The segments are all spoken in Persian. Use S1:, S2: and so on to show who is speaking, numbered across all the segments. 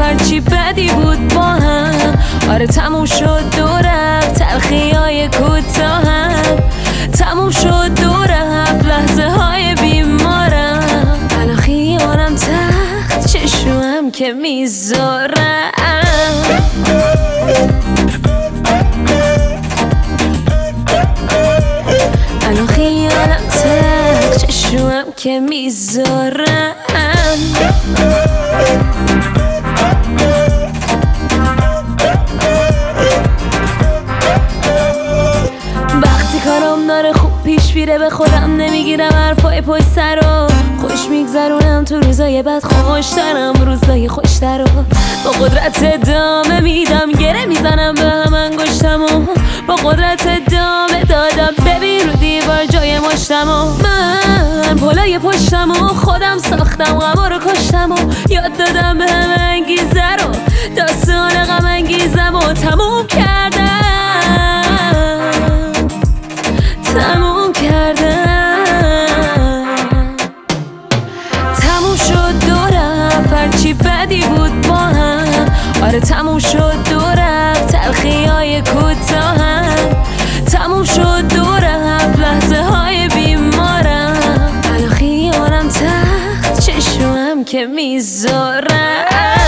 S1: هرچی بدی بود با هم. آره تموم شد دو رفت تلخیای کوتاهم. تموم شد دو رفت لحظه های بیمارم. الان خیالم تخت چشمم که میذارم. الان خیالم تخت چشمم که میذارم. کارم داره خوب پیش میره به خودم نمیگیرم حرفای پشت سر رو. خوش میگذرونم تو روزای بد خوشترم روزای خوشتر رو. با قدرت ادامه میدم گره میزنم به هم انگشتم و با قدرت ادامه دادم ببین رو دیوار جای مشتم و من پلای پشتم و خودم ساختم غم رو کشتم و یاد دادم به هم انگیزه رو. داستان غم انگیزم و تموم کردم. تموم شد دو رفت هرچی بدی بود با هم. آره تموم شد دو رفت تلخیای کوتاهم. تموم شد دو رفت لحظه های بیمارم. الان خیالم تخت چشمم که میذارم.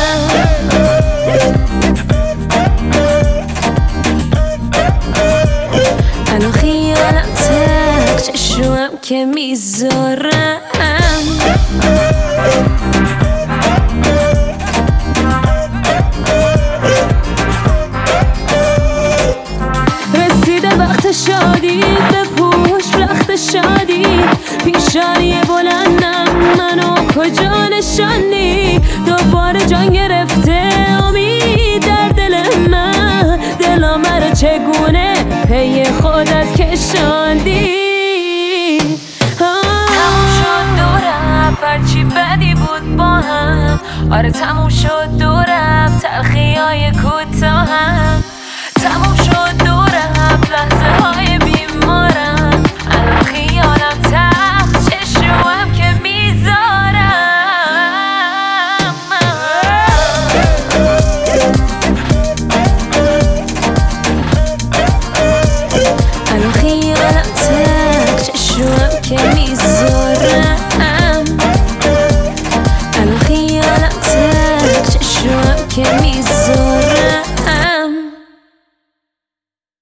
S1: الان خیالم تخت چشمم که میذارم. رسیده وقت شادی بپوش رخت شادی. پیشانی بلندم منو کجا نشانی. دوباره جان گرفته امید در دل من. دلم رو چگونه پی خودت کشاندی. تموم شد دو رفت هرچی بدی بود با هم. آره تموم شد دو رفت تلخیای